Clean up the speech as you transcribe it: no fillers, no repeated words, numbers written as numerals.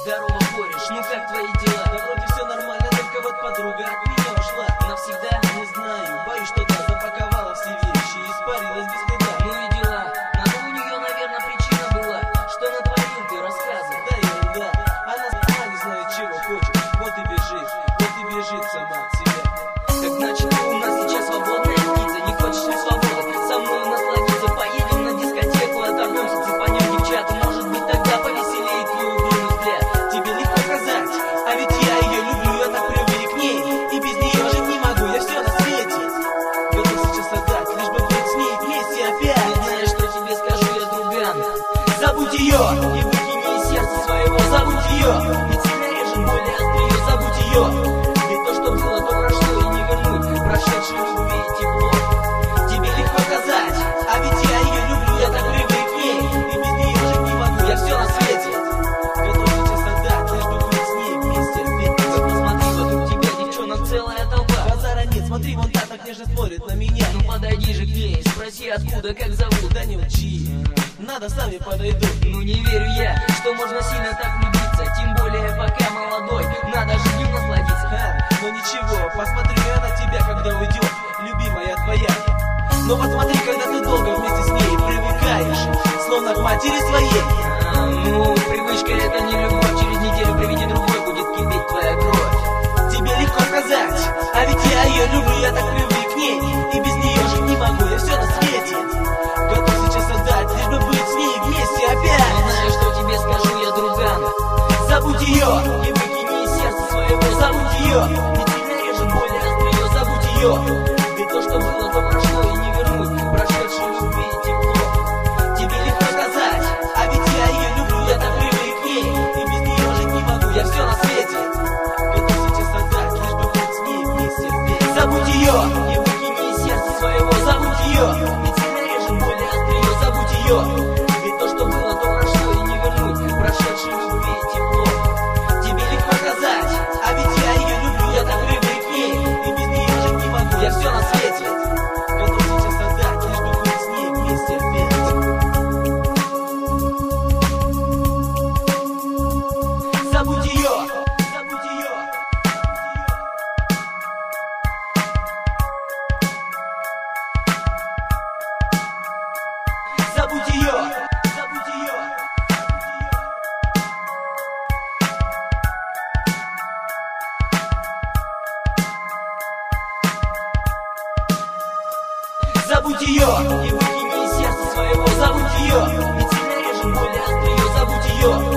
Здорово, кореш, ну как твои дела? Да вроде все нормально, только вот подруга от меня ушла. Навсегда? Не знаю, боюсь, что да, запаковала все вещи и испарилась без следа. Ну и дела. На то у нее, наверное, причина была. Что натворил ты, рассказывай. Да ерунда, она сама не знает, чего хочет. Вот и бежит сама от себя. Так значит, у нас сейчас свободная птица. Не хочешь ли свободы? Со мной насладиться. Поедем на дискотеку, оторвемся, цепанем девчат. Может быть, тогда повеселеет твой угрюмый взгляд. Тебе легко сказать, а ведь я ее люблю, я так привык к ней. И без нее жить не могу, я все на свете готов сейчас отдать, лишь бы быть с ней вместе опять. Не знаешь, что тебе скажу я, друган? Забудь ее и выкини из сердца своего. Забудь ее, ведь сильно режет боль и острие. Забудь ее, ведь то, что было, то прошло и не вернуть. Прошедшей любви и тепло тебе легко сказать, а ведь я ее люблю, я так привык к ней. И без нее жить не могу, я все на свете готов сейчас отдать, лишь бы быть с ней вместе опять. Посмотри, вокруг тебя девчонок целая толпа. Базара нет, смотри, вон та так нежно смотрит на меня. Ну подойди же к ней, спроси откуда, как зовут. Да не учи, надо, сами подойдут. Ну не верю я, что можно сильно так влюбиться. Тем более пока молодой, надо жизнью насладиться. Но ничего, посмотрю я на тебя, когда уйдет, любимая твоя. Но вот смотри, когда ты долго вместе с ней привыкаешь, словно к матери своей. Ну, привычка это не любовь. Через неделю приведи другой, будет кипеть твоя кровь. Тебе легко сказать, а ведь я ее люблю, я так привык к ней. И без нее жить не могу, я все на свете готов сейчас отдать, лишь бы быть с ней вместе опять. Не знаю, что тебе скажу я, друган. Забудь ее и выкини из сердца своего. Забудь ее, ведь сильно режет боль и острие. Забудь ее, Ведь то, что было, то прошло и не вернуть. Прошедшей любви и тепло тебе легко сказать, а ведь я ее люблю, я так привык к ней. И без нее жить не могу, я все на свете готов сейчас отдать, лишь бы быть с ней вместе опять. Забудь ее и выкини из сердца своего. Забудь ее, ведь сильно режет боль и острие. Забудь ее, Ведь то, что было, то прошло и не вернуть. Прошедшей любви и тепло тебе легко сказать, а ведь я ее люблю, я так привык к ней. И без нее жить не могу, я все на свете готов сейчас отдать, лишь бы быть с ней вместе опять. Забудь ее, забудь ее. Забудь ее, забудь ее. Забудь ее и выкини из сердца своего. Забудь ее, ведь сильно режет боль и острие. Забудь ее,